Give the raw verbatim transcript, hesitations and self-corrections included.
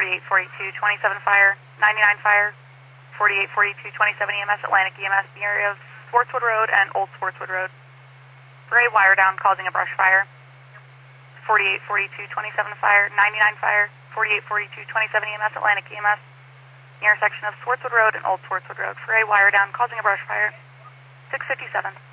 forty-eight forty-two twenty-seven fire, ninety-nine fire, forty-eight forty-two twenty-seven E M S, Atlantic E M S, the area of Sportswood Road and Old Sportswood Road. For a wire down causing a brush fire, forty-eight forty-two twenty-seven fire, ninety-nine fire, forty-eight forty-two twenty-seven E M S, Atlantic E M S, the intersection of Sportswood Road and Old Sportswood Road. For a wire down causing a brush fire, six fifty-seven.